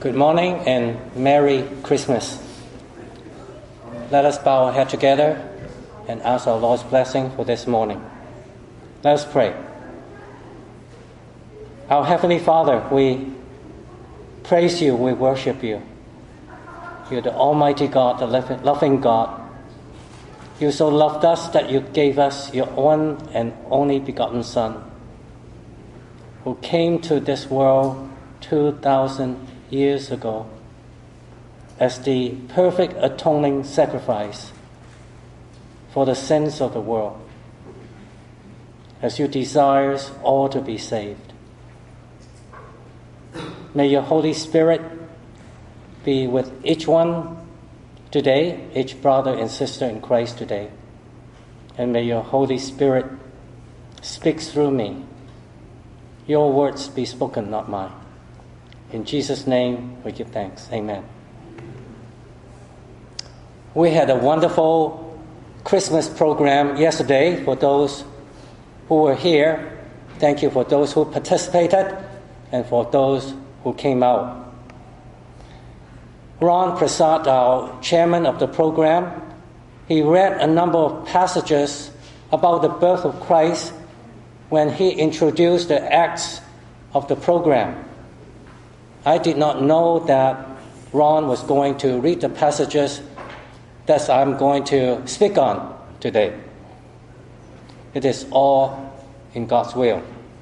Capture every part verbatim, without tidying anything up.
Good morning and Merry Christmas. Let us bow our head together and ask our Lord's blessing for this morning. Let us pray. Our Heavenly Father, we praise you, we worship you. You're the Almighty God, the loving God. You so loved us that you gave us your one and only begotten Son, who came to this world two thousand years ago as the perfect atoning sacrifice for the sins of the world, as you desire all to be saved. May your Holy Spirit be with each one today, each brother and sister in Christ today. And may your Holy Spirit speak through me. Your words be spoken, not mine. In Jesus' name we give thanks. Amen. We had a wonderful Christmas program yesterday for those who were here. Thank you for those who participated and for those who came out. Ron Prasad, our chairman of the program, he read a number of passages about the birth of Christ when he introduced the acts of the program. I did not know that Ron was going to read the passages that I'm going to speak on today. It is all in God's will.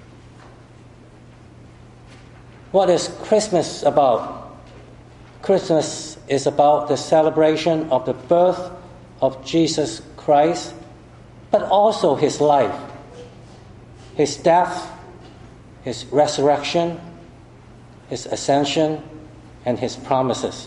What is Christmas about? Christmas is about the celebration of the birth of Jesus Christ, but also his life, his death, his resurrection, his ascension, and his promises.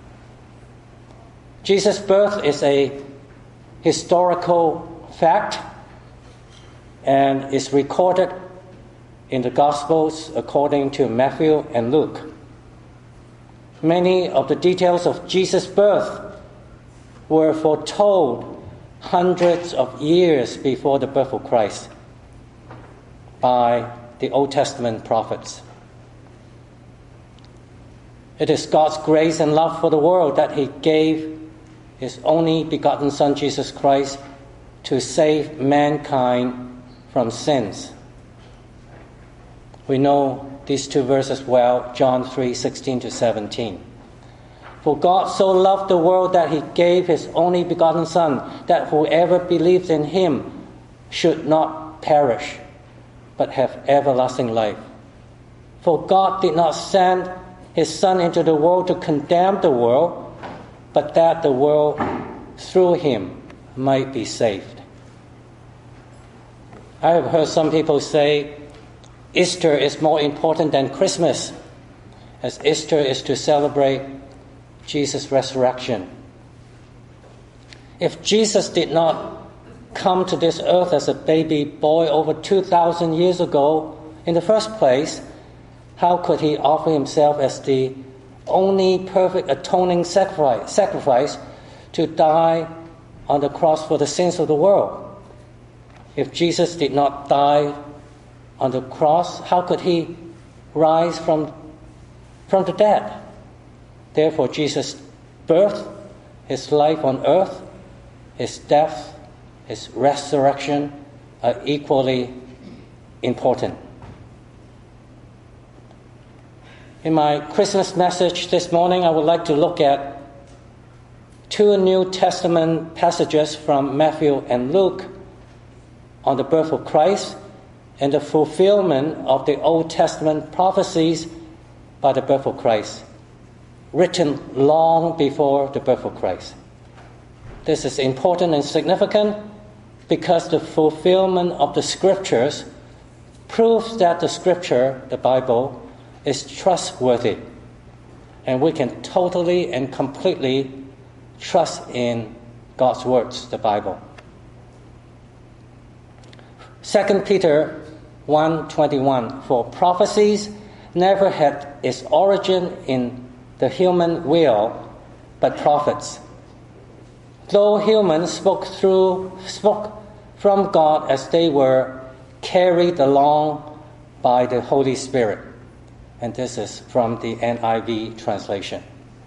Jesus' birth is a historical fact and is recorded in the Gospels according to Matthew and Luke. Many of the details of Jesus' birth were foretold hundreds of years before the birth of Christ by the Old Testament prophets. It is God's grace and love for the world that he gave his only begotten Son, Jesus Christ, to save mankind from sins. We know these two verses well, John three, sixteen to seventeen. For God so loved the world that he gave his only begotten Son, that whoever believes in him should not perish, but have everlasting life. For God did not send his Son into the world to condemn the world, but that the world through him might be saved. I have heard some people say Easter is more important than Christmas, as Easter is to celebrate Jesus' resurrection. If Jesus did not come to this earth as a baby boy over two thousand years ago in the first place, how could he offer himself as the only perfect atoning sacrifice, sacrifice to die on the cross for the sins of the world? If Jesus did not die on the cross, how could he rise from, from the dead? Therefore, Jesus' birth, his life on earth, his death, his resurrection are equally important. In my Christmas message this morning, I would like to look at two New Testament passages from Matthew and Luke on the birth of Christ and the fulfillment of the Old Testament prophecies by the birth of Christ, written long before the birth of Christ. This is important and significant because the fulfillment of the Scriptures proves that the Scripture, the Bible, is trustworthy, and we can totally and completely trust in God's words, the Bible. Second Peter one twenty-one, for prophecies never had its origin in the human will, but prophets. Though humans spoke through spoke from God as they were carried along by the Holy Spirit. And this is from the N I V translation.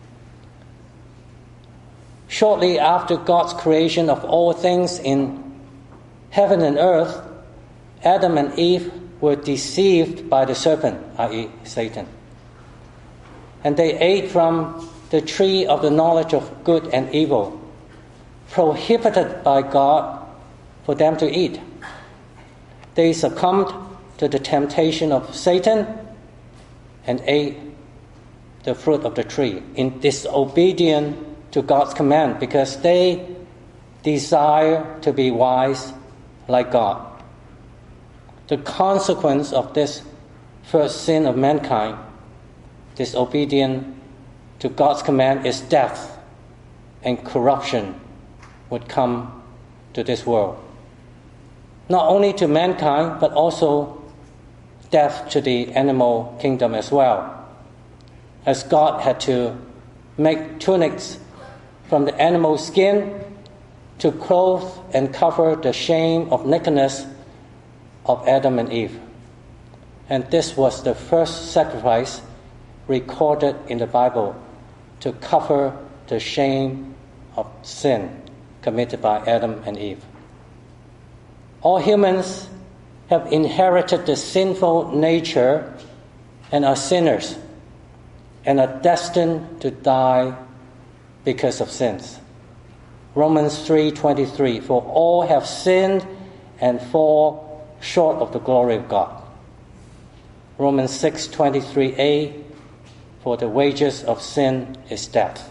Shortly after God's creation of all things in heaven and earth, Adam and Eve were deceived by the serpent, that is, Satan. And they ate from the tree of the knowledge of good and evil, prohibited by God for them to eat. They succumbed to the temptation of Satan and ate the fruit of the tree in disobedience to God's command, because they desire to be wise like God. The consequence of this first sin of mankind, disobedience to God's command, is death, and corruption would come to this world. Not only to mankind, but also death to the animal kingdom as well, as God had to make tunics from the animal skin to clothe and cover the shame of nakedness of Adam and Eve. And this was the first sacrifice recorded in the Bible to cover the shame of sin committed by Adam and Eve. All humans have inherited the sinful nature and are sinners and are destined to die because of sins. Romans three twenty-three, for all have sinned and fall short of the glory of God. Romans six twenty-three a, for the wages of sin is death.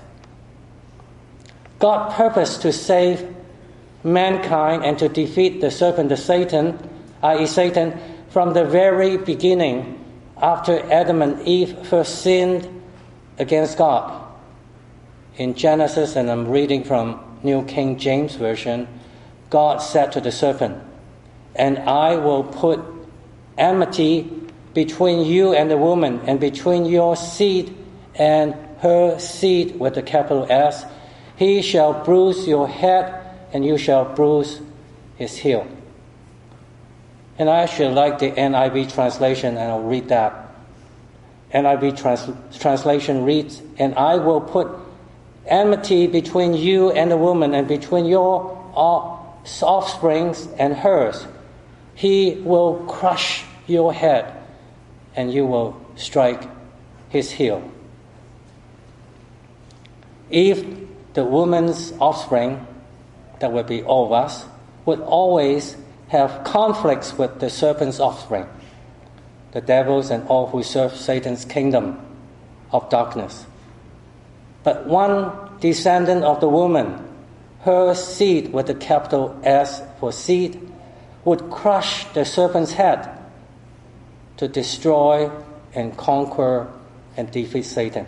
God purposed to save mankind and to defeat the serpent, the Satan, that is Satan, from the very beginning after Adam and Eve first sinned against God. In Genesis, and I'm reading from New King James Version, God said to the serpent, "And I will put enmity between you and the woman, and between your seed and her seed," with a capital S. "He shall bruise your head, and you shall bruise his heel." And I actually like the N I V translation, and I'll read that. N I V trans- translation reads, "And I will put enmity between you and the woman, and between your offspring and hers. He will crush your head, and you will strike his heel." Eve, the woman's offspring, that would be all of us, would always have conflicts with the serpent's offspring, the devils and all who serve Satan's kingdom of darkness. But one descendant of the woman, her seed with the capital S for seed, would crush the serpent's head to destroy and conquer and defeat Satan.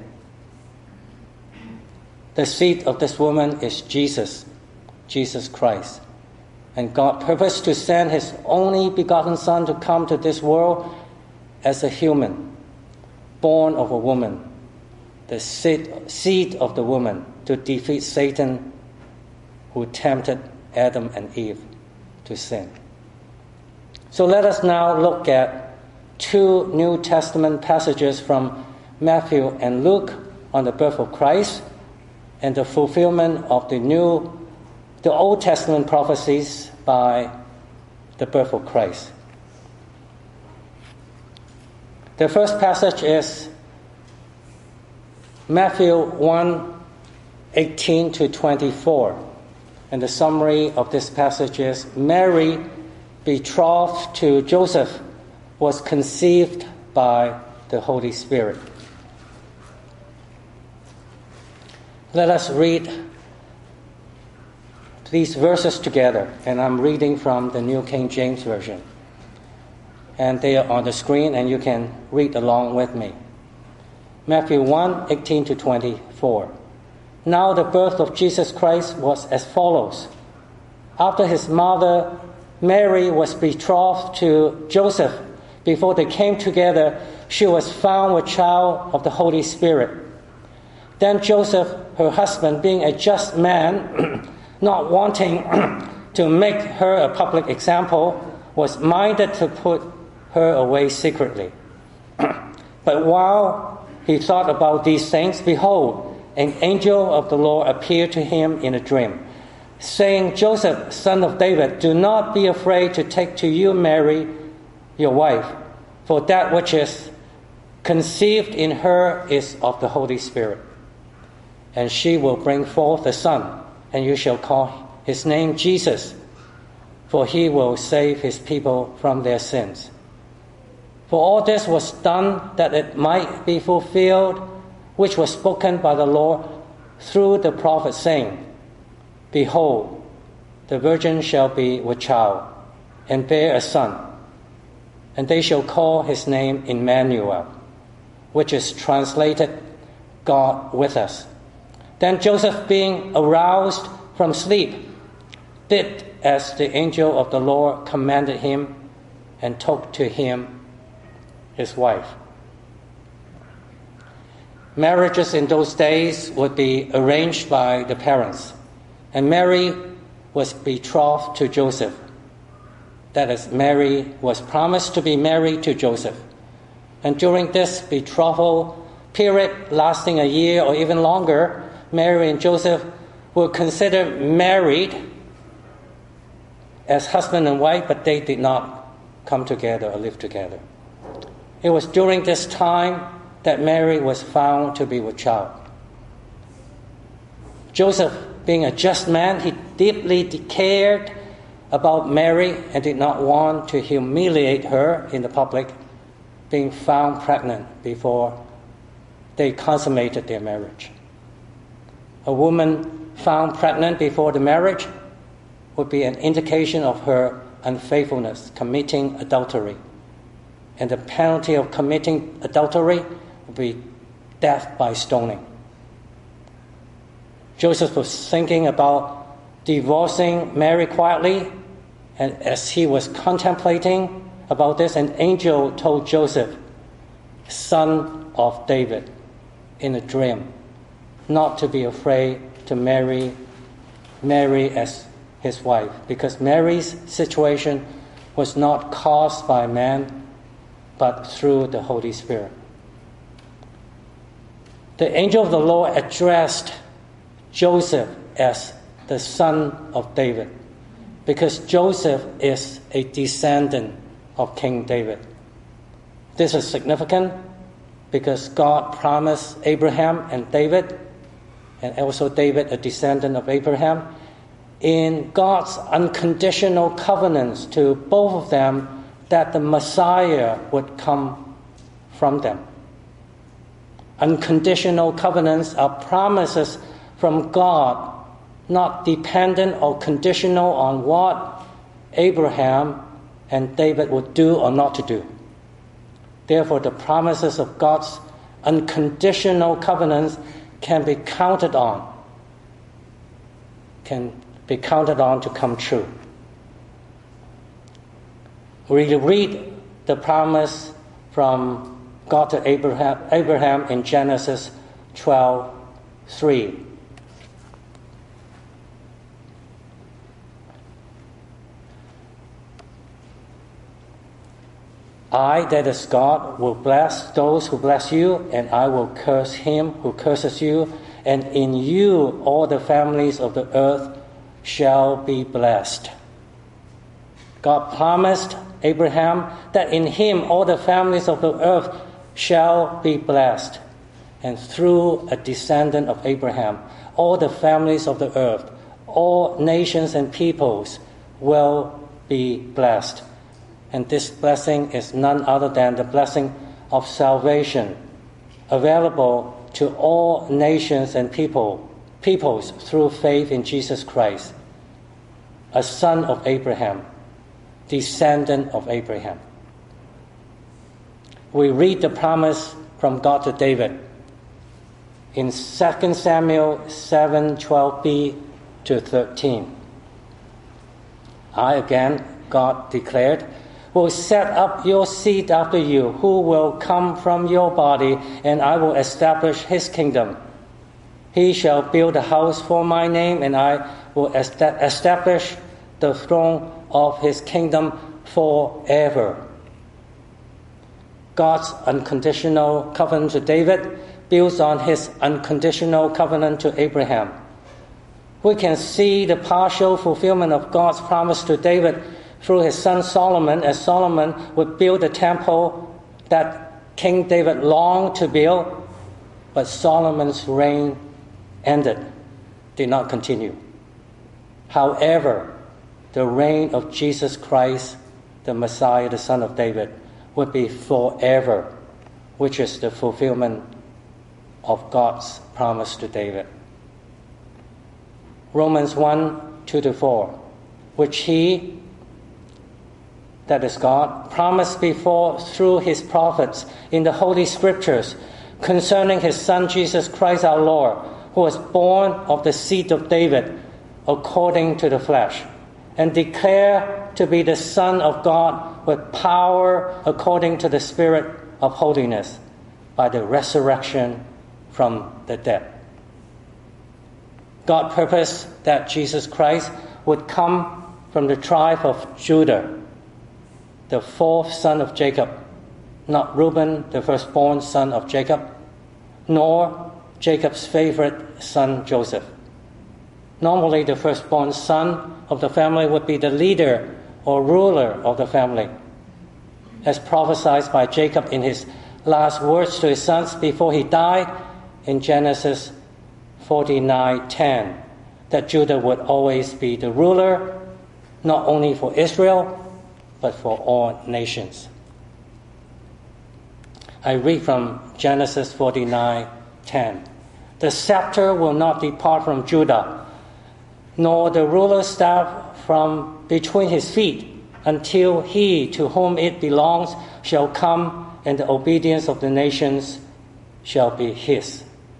The seed of this woman is Jesus, Jesus Christ. And God purposed to send his only begotten Son to come to this world as a human, born of a woman, the seed, seed of the woman, to defeat Satan, who tempted Adam and Eve to sin. So let us now look at two New Testament passages from Matthew and Luke on the birth of Christ and the fulfillment of the new, the Old Testament prophecies by the birth of Christ. The first passage is Matthew one, eighteen to twenty-four. And the summary of this passage is, Mary, betrothed to Joseph, was conceived by the Holy Spirit. Let us read these verses together, and I'm reading from the New King James Version. And they are on the screen, and you can read along with me. Matthew one, eighteen to twenty-four. Now the birth of Jesus Christ was as follows. After his mother Mary was betrothed to Joseph, before they came together, she was found with child of the Holy Spirit. Then Joseph, her husband, being a just man, not wanting to make her a public example, was minded to put her away secretly. But while he thought about these things, behold, an angel of the Lord appeared to him in a dream, saying, Joseph, son of David, do not be afraid to take to you Mary, your wife, for that which is conceived in her is of the Holy Spirit. And she will bring forth a son, and you shall call his name Jesus, for he will save his people from their sins. For all this was done that it might be fulfilled, which was spoken by the Lord through the prophet, saying, Behold, the virgin shall be with child, and bear a son, and they shall call his name Emmanuel, which is translated, God with us. Then Joseph, being aroused from sleep, did as the angel of the Lord commanded him, and took to him his wife. Marriages in those days would be arranged by the parents, and Mary was betrothed to Joseph. That is, Mary was promised to be married to Joseph. And during this betrothal period, lasting a year or even longer, Mary and Joseph were considered married as husband and wife, but they did not come together or live together. It was during this time that Mary was found to be with child. Joseph, being a just man, he deeply cared about Mary and did not want to humiliate her in the public, being found pregnant before they consummated their marriage. A woman found pregnant before the marriage would be an indication of her unfaithfulness, committing adultery. And the penalty of committing adultery would be death by stoning. Joseph was thinking about divorcing Mary quietly, and as he was contemplating about this, an angel told Joseph, son of David, in a dream, not to be afraid to marry Mary as his wife, because Mary's situation was not caused by man, but through the Holy Spirit. The angel of the Lord addressed Joseph as the son of David, because Joseph is a descendant of King David. This is significant because God promised Abraham and David, and also David, a descendant of Abraham, in God's unconditional covenants to both of them, that the Messiah would come from them. Unconditional covenants are promises from God, not dependent or conditional on what Abraham and David would do or not to do. Therefore, the promises of God's unconditional covenants can be counted on, can be counted on to come true. We read the promise from God to Abraham, Abraham in Genesis twelve three. I, that is God, will bless those who bless you, and I will curse him who curses you, and in you all the families of the earth shall be blessed. God promised Abraham that in him all the families of the earth shall be blessed. And through a descendant of Abraham, all the families of the earth, all nations and peoples will be blessed. And this blessing is none other than the blessing of salvation, available to all nations and people, peoples through faith in Jesus Christ, a son of Abraham, descendant of Abraham. We read the promise from God to David in Second Samuel seven twelve b to thirteen. I, again, God declared, will set up your seed after you, who will come from your body, and I will establish his kingdom. He shall build a house for my name, and I will establish the throne of his kingdom forever. God's unconditional covenant to David builds on his unconditional covenant to Abraham. We can see the partial fulfillment of God's promise to David through his son Solomon, as Solomon would build the temple that King David longed to build, but Solomon's reign ended, did not continue. However, the reign of Jesus Christ, the Messiah, the Son of David, would be forever, which is the fulfillment of God's promise to David. Romans one, two to four, which he, that is God, promised before through his prophets in the Holy Scriptures concerning his Son Jesus Christ our Lord, who was born of the seed of David according to the flesh, and declared to be the Son of God with power according to the Spirit of holiness by the resurrection from the dead. God purposed that Jesus Christ would come from the tribe of Judah, the fourth son of Jacob, not Reuben, the firstborn son of Jacob, nor Jacob's favorite son Joseph. Normally, the firstborn son of the family would be the leader or ruler of the family, as prophesied by Jacob in his last words to his sons before he died in Genesis forty-nine ten, that Judah would always be the ruler, not only for Israel, but for all nations. I read from Genesis forty-nine ten. The scepter will not depart from Judah, nor the ruler's staff from between his feet, until he to whom it belongs shall come, and the obedience of the nations shall be his.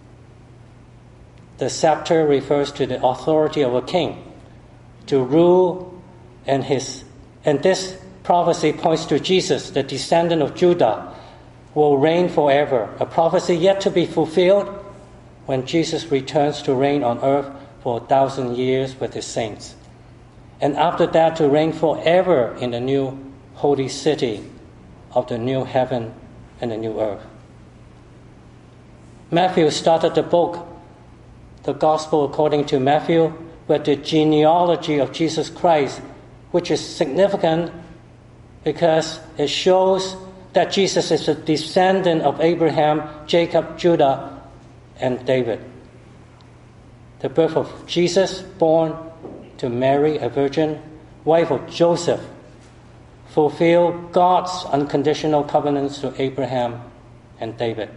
The scepter refers to the authority of a king to rule, and his and this prophecy points to Jesus, the descendant of Judah, will reign forever, a prophecy yet to be fulfilled when Jesus returns to reign on earth for a thousand years with his saints, and after that to reign forever in the new holy city of the new heaven and the new earth. Matthew started the book, the Gospel according to Matthew, with the genealogy of Jesus Christ, which is significant because it shows that Jesus is a descendant of Abraham, Jacob, Judah, and David. The birth of Jesus, born to Mary, a virgin, wife of Joseph, fulfilled God's unconditional covenants to Abraham and David.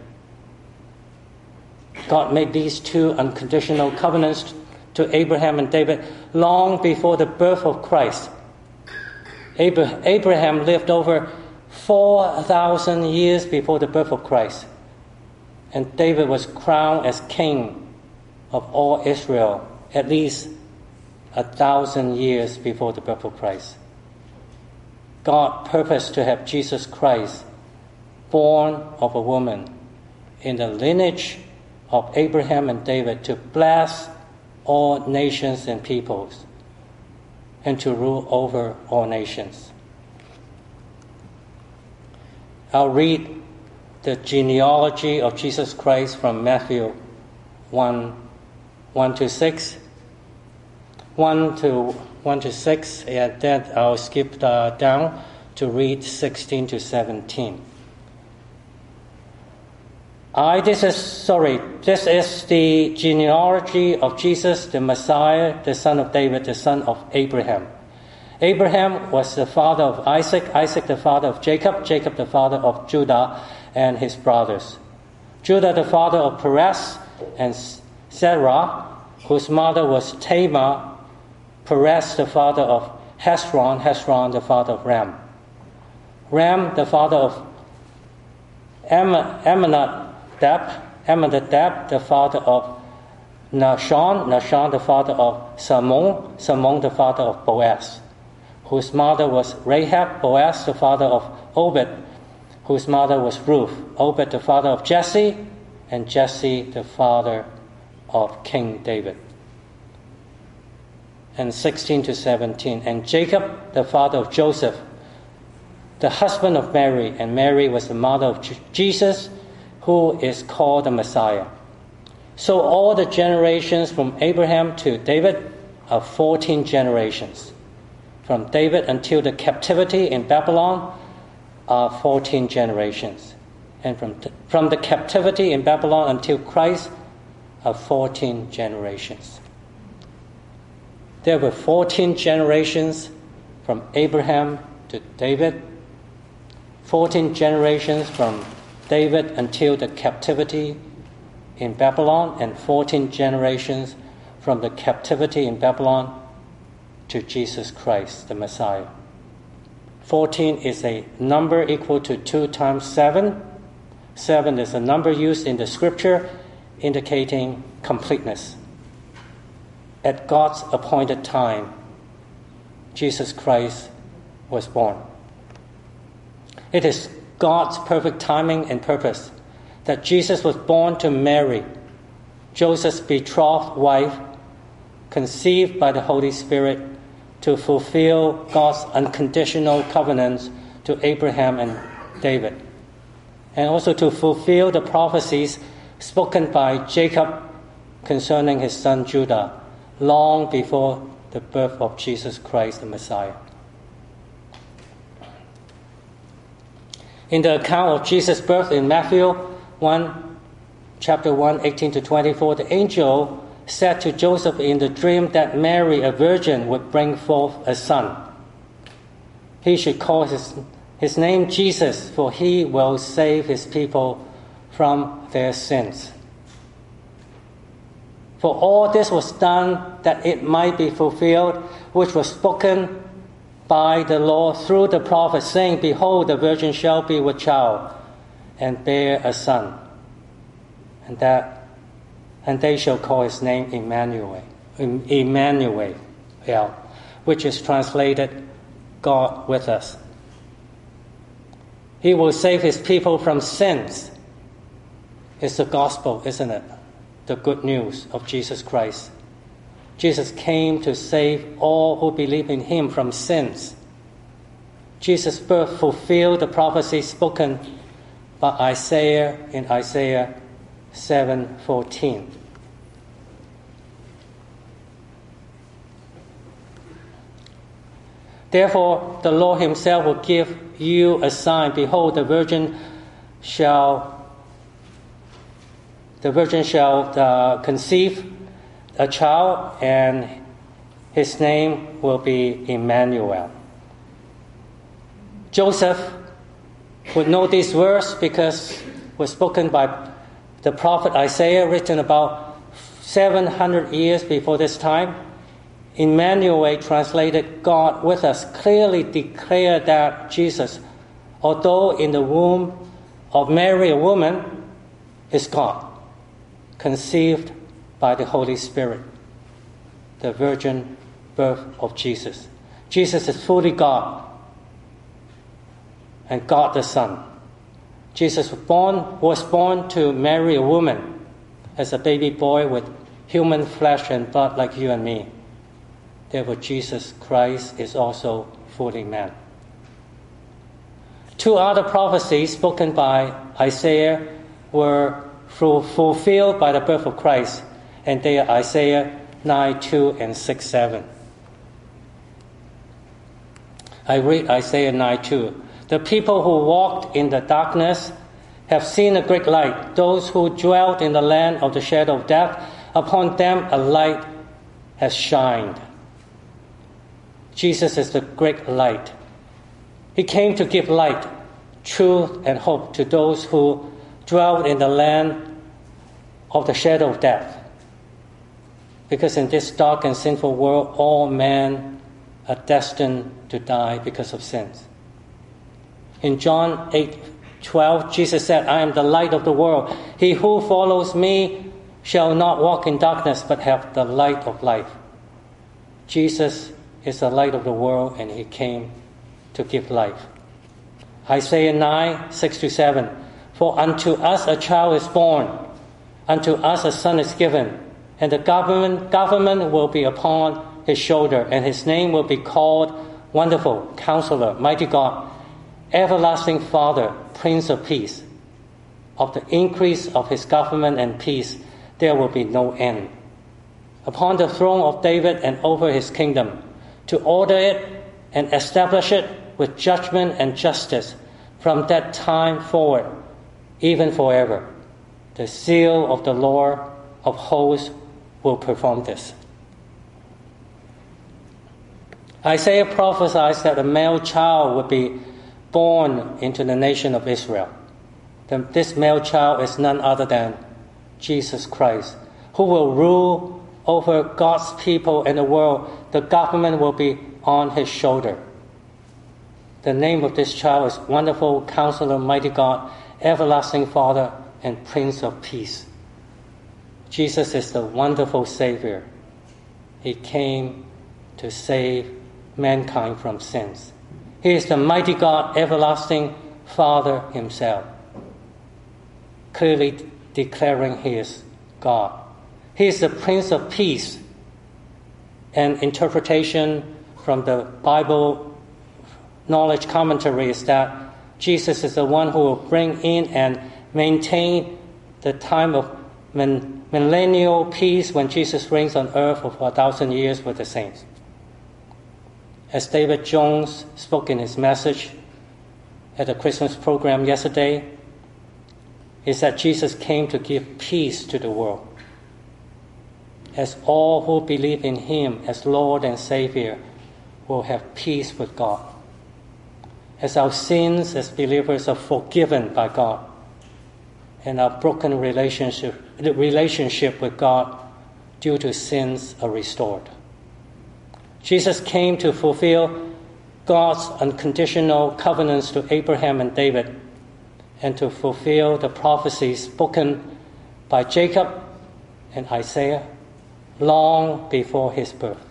God made these two unconditional covenants to Abraham and David long before the birth of Christ. Abraham lived over four thousand years before the birth of Christ, and David was crowned as king of all Israel at least a thousand years before the birth of Christ. God purposed to have Jesus Christ, born of a woman, in the lineage of Abraham and David, to bless all nations and peoples and to rule over all nations. I'll read the genealogy of Jesus Christ from Matthew one, one to six. one to one to six, and then I'll skip uh, down to read sixteen to seventeen. I, this is, sorry, this is the genealogy of Jesus, the Messiah, the son of David, the son of Abraham. Abraham was the father of Isaac, Isaac the father of Jacob, Jacob the father of Judah and his brothers. Judah the father of Perez and Zerah, whose mother was Tamar. Perez the father of Hezron, Hezron the father of Ram. Ram the father of Am- Amminadab, Amminadab the father of Nahshon, Nahshon the father of Salmon, Salmon the father of Boaz, whose mother was Rahab, Boaz the father of Obed, whose mother was Ruth, Obed the father of Jesse, and Jesse the father of King David. And sixteen to seventeen, and Jacob the father of Joseph, the husband of Mary, and Mary was the mother of Jesus, who is called the Messiah. So all the generations from Abraham to David are fourteen generations. From David until the captivity in Babylon are fourteen generations. And from, from the captivity in Babylon until Christ are fourteen generations. There were fourteen generations from Abraham to David, fourteen generations from David until the captivity in Babylon, and fourteen generations from the captivity in Babylon to Jesus Christ, the Messiah. fourteen is a number equal to two times seven. seven is a number used in the scripture indicating completeness. At God's appointed time, Jesus Christ was born. It is God's perfect timing and purpose that Jesus was born to Mary, Joseph's betrothed wife, conceived by the Holy Spirit to fulfill God's unconditional covenants to Abraham and David, and also to fulfill the prophecies spoken by Jacob concerning his son Judah long before the birth of Jesus Christ, the Messiah. In the account of Jesus' birth in Matthew one, chapter one, eighteen to twenty-four, the angel said to Joseph in the dream that Mary, a virgin, would bring forth a son. He should call his, his name Jesus, for he will save his people from their sins. For all this was done that it might be fulfilled, which was spoken by the Lord through the prophet, saying, Behold, the virgin shall be with child, and bear a son, and that and they shall call his name Emmanuel, Emmanuel, which is translated God with us. He will save his people from sins. It's the gospel, isn't it? The good news of Jesus Christ. Jesus came to save all who believe in him from sins. Jesus' birth fulfilled the prophecy spoken by Isaiah in Isaiah seven fourteen. Therefore, the Lord himself will give you a sign. Behold, the virgin shall the virgin shall uh, conceive a child, and his name will be Emmanuel. Joseph would know these words because it was spoken by the prophet Isaiah, written about seven hundred years before this time. Emmanuel, translated God with us, clearly declared that Jesus, although in the womb of Mary, a woman, is God, conceived by the Holy Spirit, the virgin birth of Jesus. Jesus is fully God and God the Son. Jesus was born, was born to Mary, a woman, as a baby boy with human flesh and blood like you and me. Therefore, Jesus Christ is also fully man. Two other prophecies spoken by Isaiah were fulfilled by the birth of Christ, and they are Isaiah nine two and six seven. I read Isaiah nine two. The people who walked in the darkness have seen a great light. Those who dwelt in the land of the shadow of death, upon them a light has shined. Jesus is the great light. He came to give light, truth, and hope to those who dwelt in the land of the shadow of death. Because in this dark and sinful world, all men are destined to die because of sins. In John eight twelve, Jesus said, I am the light of the world. He who follows me shall not walk in darkness, but have the light of life. Jesus is the light of the world, and he came to give life. Isaiah nine six to seven. For unto us a child is born, unto us a son is given, and the government government will be upon his shoulder, and his name will be called Wonderful, Counselor, Mighty God, everlasting Father, Prince of Peace. Of the increase of his government and peace, there will be no end. Upon the throne of David and over his kingdom, to order it and establish it with judgment and justice from that time forward, even forever. The seal of the Lord of hosts will perform this. Isaiah prophesies that a male child would be born into the nation of Israel. This male child is none other than Jesus Christ, who will rule over God's people and the world. The government will be on his shoulder. The name of this child is Wonderful Counselor, Mighty God, Everlasting Father, and Prince of Peace. Jesus is the wonderful Savior. He came to save mankind from sins. He is the mighty God, everlasting Father himself, clearly declaring he is God. He is the Prince of Peace. An interpretation from the Bible knowledge commentary is that Jesus is the one who will bring in and maintain the time of millennial peace when Jesus reigns on earth for a thousand years with the saints. As David Jones spoke in his message at the Christmas program yesterday, he said Jesus came to give peace to the world. As all who believe in him as Lord and Savior will have peace with God. As our sins as believers are forgiven by God, and our broken relationship, relationship with God due to sins are restored. Jesus came to fulfill God's unconditional covenants to Abraham and David, and to fulfill the prophecies spoken by Jacob and Isaiah long before his birth.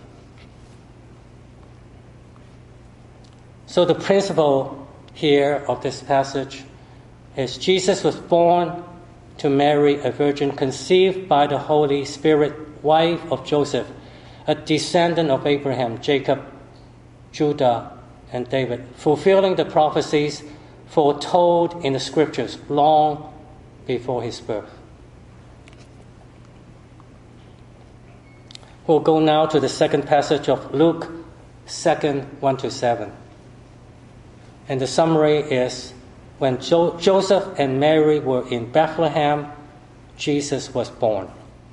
So the principle here of this passage is Jesus was born to Mary, a virgin conceived by the Holy Spirit, wife of Joseph, a descendant of Abraham, Jacob, Judah, and David, fulfilling the prophecies foretold in the scriptures long before his birth. We'll go now to the second passage of Luke two, one to seven. And the summary is, when jo- Joseph and Mary were in Bethlehem, Jesus was born.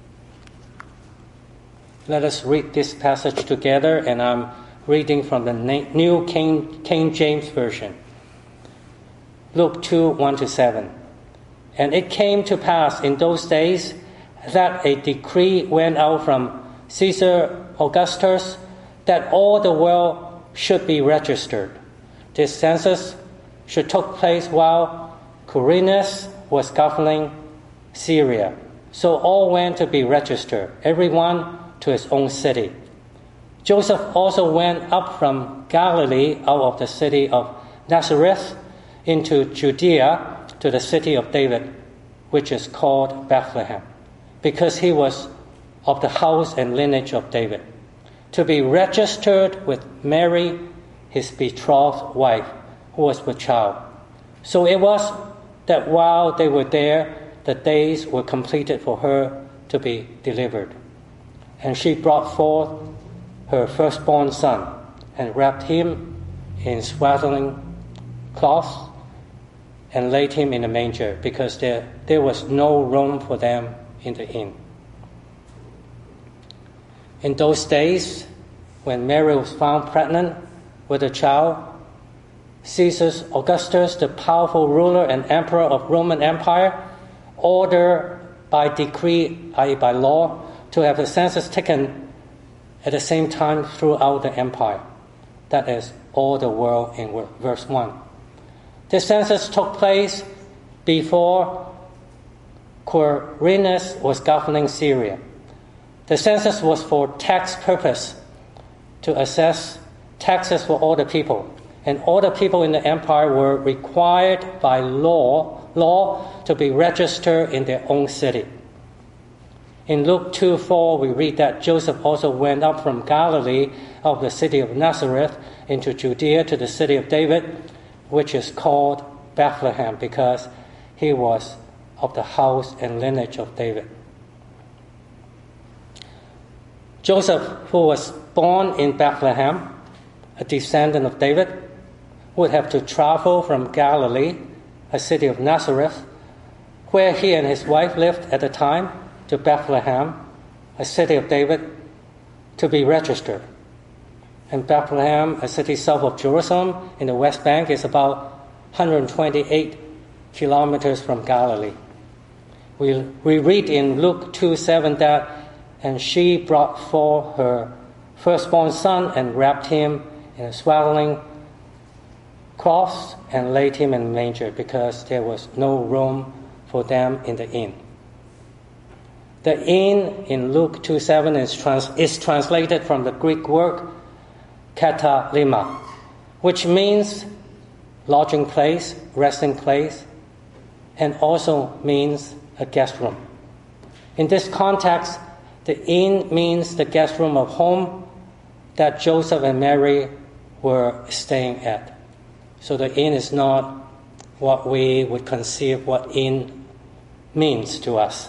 Let us read this passage together, and I'm reading from the New King, King James Version. Luke two, one to seven. And it came to pass in those days that a decree went out from Caesar Augustus that all the world should be registered. This census should take place while Quirinius was governing Syria. So all went to be registered, everyone to his own city. Joseph also went up from Galilee out of the city of Nazareth into Judea to the city of David, which is called Bethlehem, because he was of the house and lineage of David, to be registered with Mary, his betrothed wife, who was with child. So it was that while they were there, the days were completed for her to be delivered. And she brought forth her firstborn son, and wrapped him in swaddling cloths, and laid him in a manger, because there, there was no room for them in the inn. In those days, when Mary was found pregnant with a child, Caesar Augustus, the powerful ruler and emperor of Roman Empire, ordered by decree, that is by law, to have the census taken at the same time throughout the empire. That is, all the world in verse one. The census took place before Quirinius was governing Syria. The census was for tax purpose, to assess taxes for all the people. And all the people in the empire were required by law, law to be registered in their own city. In Luke two four, we read that Joseph also went up from Galilee of the city of Nazareth into Judea to the city of David, which is called Bethlehem because he was of the house and lineage of David. Joseph, who was born in Bethlehem, a descendant of David, would have to travel from Galilee, a city of Nazareth, where he and his wife lived at the time, to Bethlehem, a city of David, to be registered. And Bethlehem, a city south of Jerusalem in the West Bank, is about one hundred twenty-eight kilometers from Galilee. We, we read in Luke two seven that, and she brought forth her firstborn son and wrapped him in a swaddling cloth and laid him in a manger because there was no room for them in the inn. The inn in Luke two seven is, trans, is translated from the Greek word katalima, which means lodging place, resting place, and also means a guest room. In this context, the inn means the guest room of home that Joseph and Mary were staying at. So the inn is not what we would conceive what inn means to us.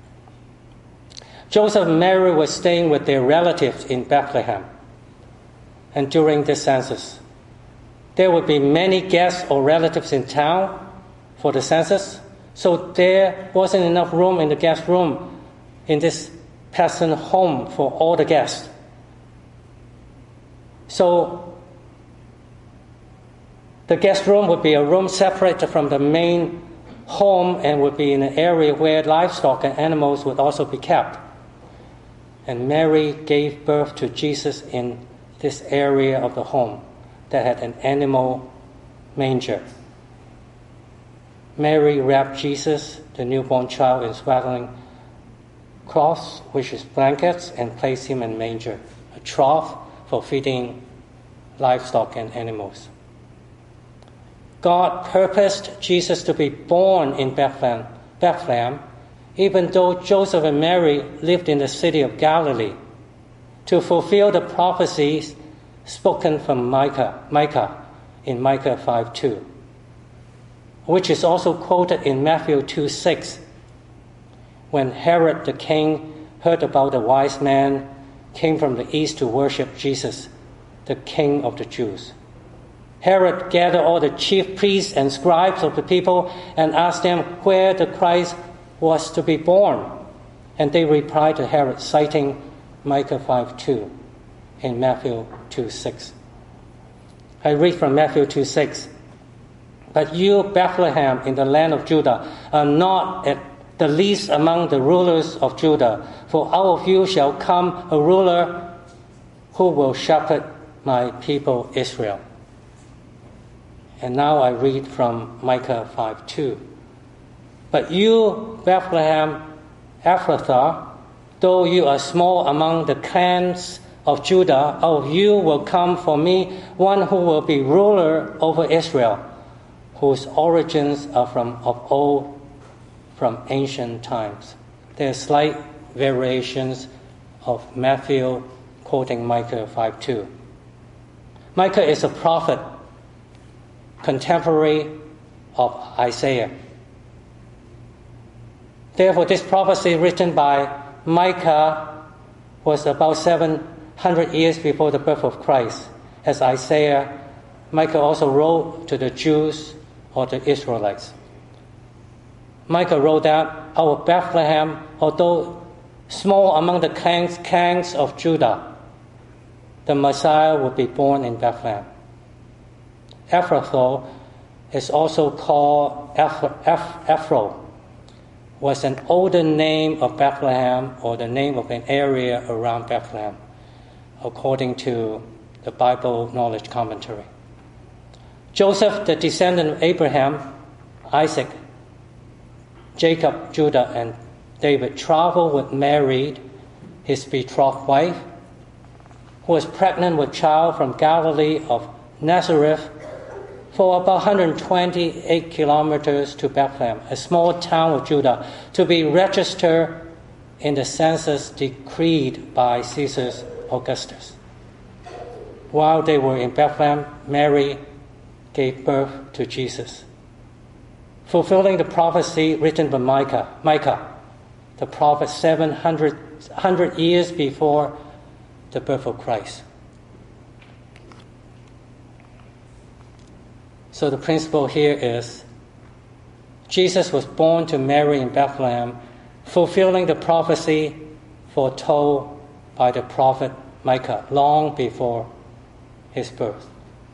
Joseph and Mary were staying with their relatives in Bethlehem. And during this census, there would be many guests or relatives in town for the census, so there wasn't enough room in the guest room in this peasant home for all the guests. So the guest room would be a room separated from the main home and would be in an area where livestock and animals would also be kept. And Mary gave birth to Jesus in this area of the home that had an animal manger. Mary wrapped Jesus, the newborn child, in swaddling cloths, which is blankets, and placed him in a manger, a trough for feeding livestock and animals. God purposed Jesus to be born in Bethlehem, Bethlehem, even though Joseph and Mary lived in the city of Galilee, to fulfill the prophecies spoken from Micah, Micah in Micah five two, which is also quoted in Matthew two six. When Herod the king heard about the wise man came from the east to worship Jesus, the King of the Jews. Herod gathered all the chief priests and scribes of the people and asked them where the Christ was to be born. And they replied to Herod, citing Micah five two in Matthew two six. I read from Matthew two six. But you, Bethlehem, in the land of Judah, are not at the least among the rulers of Judah, for out of you shall come a ruler who will shepherd my people Israel. And now I read from Micah five two. But you, Bethlehem Ephrathah, though you are small among the clans of Judah, out of you will come for me one who will be ruler over Israel, whose origins are from of old, from ancient times. There are slight variations of Matthew quoting Micah five two. Micah is a prophet, contemporary of Isaiah. Therefore, this prophecy written by Micah was about seven hundred years before the birth of Christ. As Isaiah, Micah also wrote to the Jews or the Israelites. Micah wrote that out of Bethlehem, although small among the clans, clans of Judah, the Messiah would be born in Bethlehem. Ephrathah is also called Ephraim, was an older name of Bethlehem or the name of an area around Bethlehem, according to the Bible Knowledge Commentary. Joseph, the descendant of Abraham, Isaac, Jacob, Judah, and David, traveled with Mary, his betrothed wife, who was pregnant with child from Galilee of Nazareth, for about one hundred twenty-eight kilometers to Bethlehem, a small town of Judah, to be registered in the census decreed by Caesar Augustus. While they were in Bethlehem, Mary gave birth to Jesus, fulfilling the prophecy written by Micah, Micah, the prophet seven hundred, one hundred years before the birth of Christ. So the principle here is Jesus was born to Mary in Bethlehem, fulfilling the prophecy foretold by the prophet Micah long before his birth.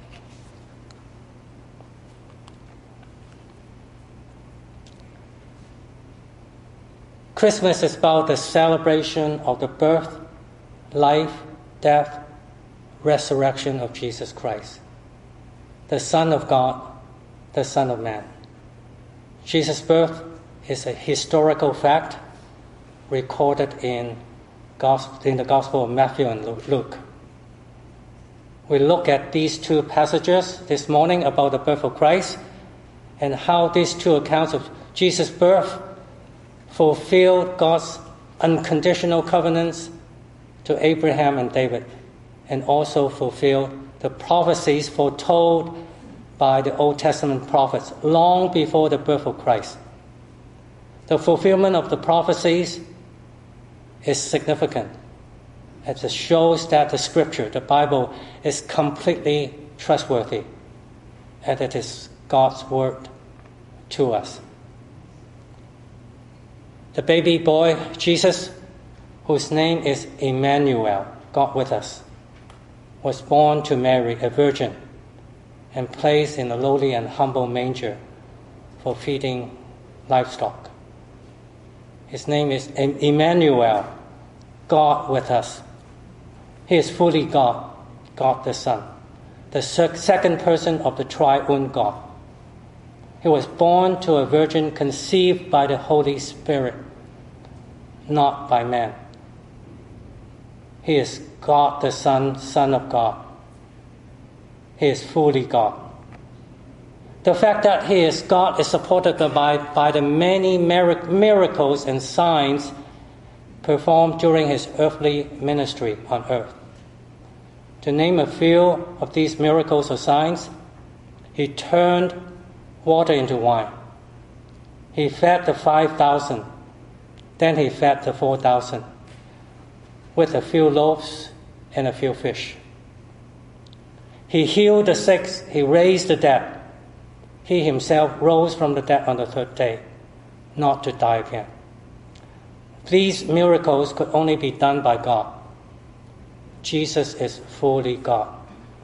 Christmas is about the celebration of the birth, life, death, resurrection of Jesus Christ, the Son of God, the Son of Man. Jesus' birth is a historical fact recorded in, in the Gospel of Matthew and Luke. We look at these two passages this morning about the birth of Christ and how these two accounts of Jesus' birth fulfilled God's unconditional covenants to Abraham and David, and also fulfilled the prophecies foretold by the Old Testament prophets long before the birth of Christ. The fulfillment of the prophecies is significant, as it shows that the Scripture, the Bible, is completely trustworthy, and it is God's word to us. The baby boy, Jesus, whose name is Emmanuel, God with us, was born to Mary, a virgin, and placed in a lowly and humble manger for feeding livestock. His name is Emmanuel, God with us. He is fully God, God the Son, the second person of the triune God. He was born to a virgin conceived by the Holy Spirit, not by man. He is God the Son, Son of God. He is fully God. The fact that he is God is supported by, by the many miracles and signs performed during his earthly ministry on earth. To name a few of these miracles or signs, he turned water into wine. He fed the five thousand. Then he fed the four thousand with a few loaves and a few fish. He healed the sick. He raised the dead. He himself rose from the dead on the third day, not to die again. These miracles could only be done by God. Jesus is fully God.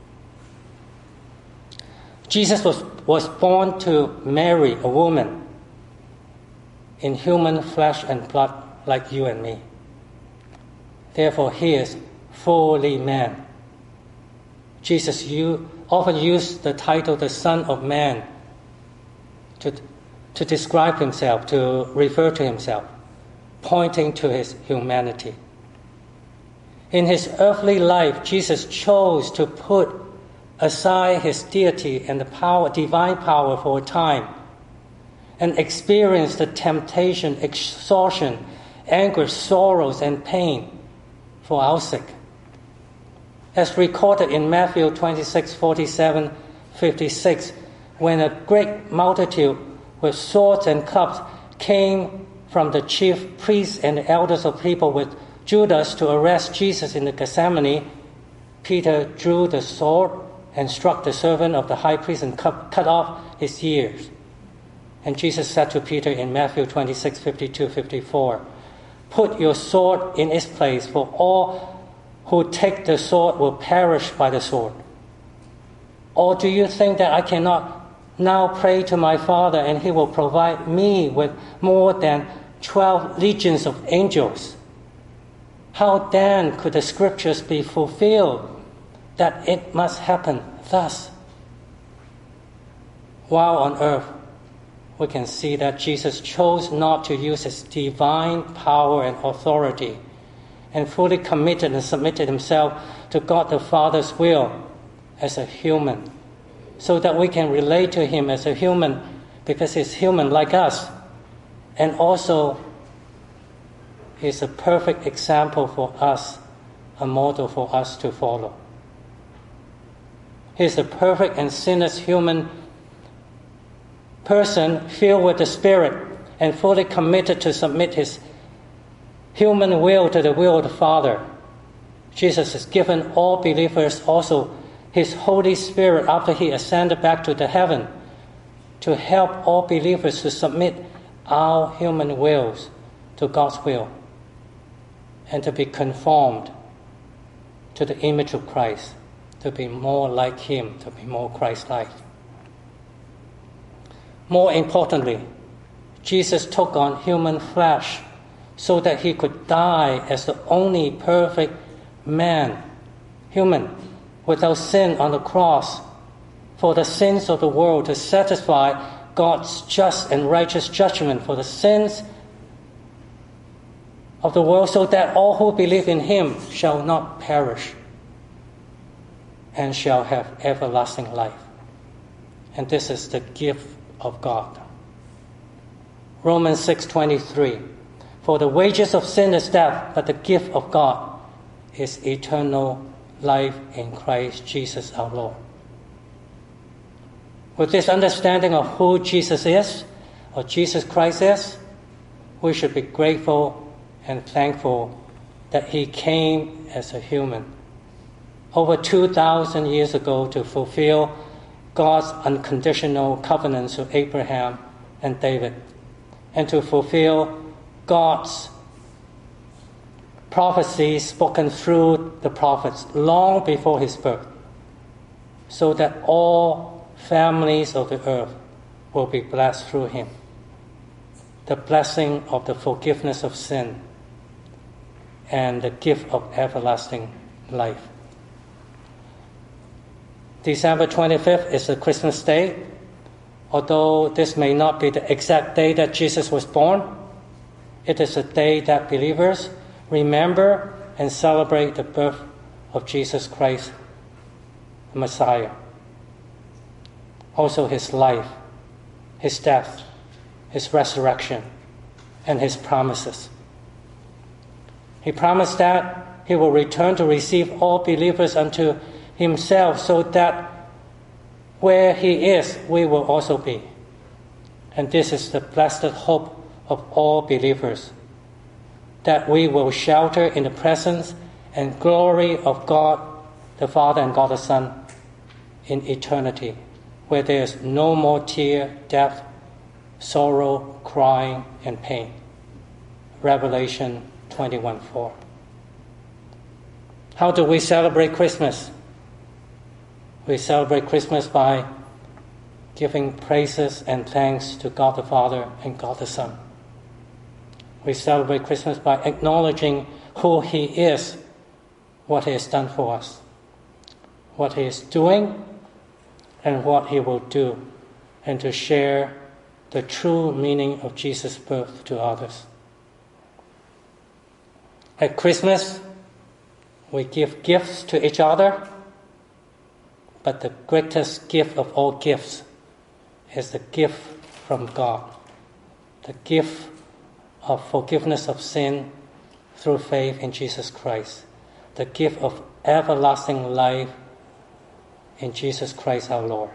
Jesus was, was born to Mary, a woman, in human flesh and blood like you and me. Therefore, he is fully man. Jesus you often used the title the Son of Man to, to describe himself, to refer to himself, pointing to his humanity. In his earthly life, Jesus chose to put aside his deity and the power, divine power for a time, and experience the temptation, exhaustion, anguish, sorrows, and pain for our sake. As recorded in Matthew twenty-six, forty-seven, fifty-six, when a great multitude with swords and clubs came from the chief priests and the elders of people with Judas to arrest Jesus in the Gethsemane, Peter drew the sword and struck the servant of the high priest and cut, cut off his ears. And Jesus said to Peter in Matthew twenty-six, fifty-two, fifty-four, "Put your sword in its place, for all who take the sword will perish by the sword. Or do you think that I cannot now pray to my Father, and he will provide me with more than twelve legions of angels? How then could the scriptures be fulfilled that it must happen thus?" While on earth, we can see that Jesus chose not to use his divine power and authority, and fully committed and submitted himself to God the Father's will as a human, so that we can relate to him as a human because he's human like us, and also he's a perfect example for us, a model for us to follow. He is a perfect and sinless human person filled with the Spirit and fully committed to submit his human will to the will of the Father. Jesus has given all believers also his Holy Spirit after he ascended back to the heaven to help all believers to submit our human wills to God's will and to be conformed to the image of Christ, to be more like him, to be more Christ-like. More importantly, Jesus took on human flesh so that he could die as the only perfect man, human, without sin on the cross for the sins of the world, to satisfy God's just and righteous judgment for the sins of the world, so that all who believe in him shall not perish and shall have everlasting life. And this is the gift of God. Romans six twenty-three. For the wages of sin is death, but the gift of God is eternal life in Christ Jesus our Lord. With this understanding of who Jesus is, or Jesus Christ is, we should be grateful and thankful that he came as a human over two thousand years ago to fulfill God's unconditional covenants to Abraham and David, and to fulfill God's prophecies spoken through the prophets long before his birth, so that all families of the earth will be blessed through him. The blessing of the forgiveness of sin and the gift of everlasting life. December twenty-fifth is the Christmas day. Although this may not be the exact day that Jesus was born, it is a day that believers remember and celebrate the birth of Jesus Christ, the Messiah. Also his life, his death, his resurrection, and his promises. He promised that he will return to receive all believers unto himself, so that where he is, we will also be. And this is the blessed hope of all believers, that we will shelter in the presence and glory of God the Father and God the Son in eternity, where there is no more tear, death, sorrow, crying, and pain. Revelation twenty-one four. How do we celebrate Christmas? We celebrate Christmas by giving praises and thanks to God the Father and God the Son. We celebrate Christmas by acknowledging who he is, what he has done for us, what he is doing, and what he will do, and to share the true meaning of Jesus' birth to others. At Christmas, we give gifts to each other, but the greatest gift of all gifts is the gift from God, the gift of forgiveness of sin through faith in Jesus Christ, the gift of everlasting life in Jesus Christ our Lord.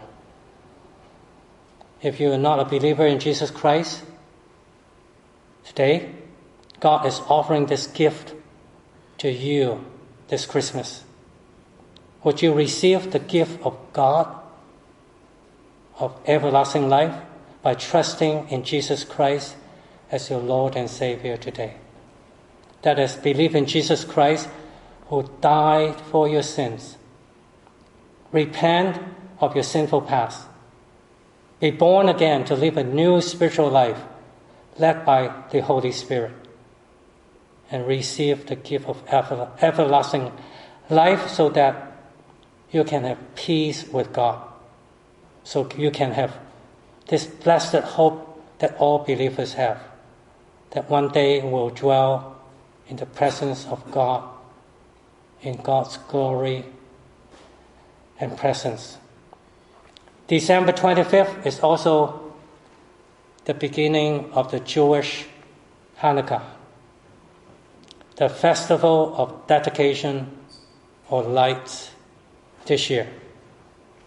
If you are not a believer in Jesus Christ, today, God is offering this gift to you this Christmas. Would you receive the gift of God, of everlasting life, by trusting in Jesus Christ as your Lord and Savior today? That is, believe in Jesus Christ who died for your sins. Repent of your sinful past. Be born again to live a new spiritual life led by the Holy Spirit. And receive the gift of ever, everlasting life, so that you can have peace with God. So you can have this blessed hope that all believers have, that one day will dwell in the presence of God, in God's glory and presence. December twenty-fifth is also the beginning of the Jewish Hanukkah, the festival of dedication or lights this year.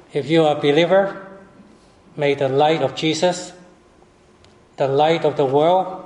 If you are a believer, may the light of Jesus, the light of the world,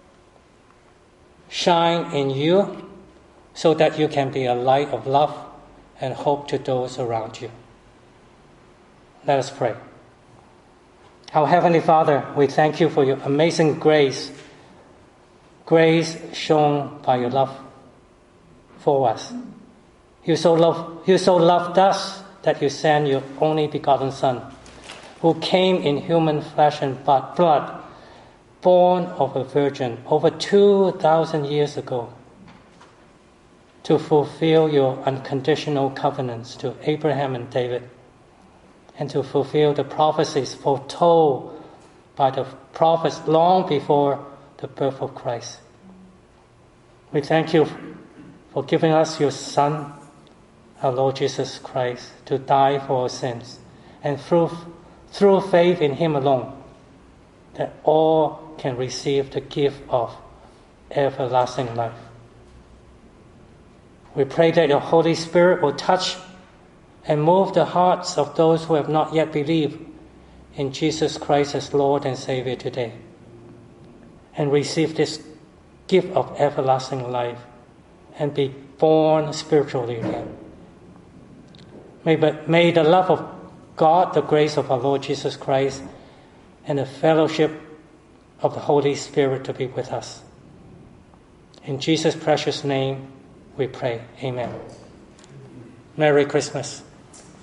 shine in you so that you can be a light of love and hope to those around you. Let us pray. Our Heavenly Father, we thank you for your amazing grace, grace shown by your love for us. You so love, you so loved us that you sent your only begotten Son, who came in human flesh and blood, born of a virgin over two thousand years ago, to fulfill your unconditional covenants to Abraham and David, and to fulfill the prophecies foretold by the prophets long before the birth of Christ. We thank you for giving us your Son, our Lord Jesus Christ, to die for our sins, and through, through faith in him alone, that all can receive the gift of everlasting life. We pray that your Holy Spirit will touch and move the hearts of those who have not yet believed in Jesus Christ as Lord and Savior today, and receive this gift of everlasting life and be born spiritually again. May, may the love of God, the grace of our Lord Jesus Christ, and the fellowship of the Holy Spirit to be with us. In Jesus' precious name we pray. Amen. Merry Christmas.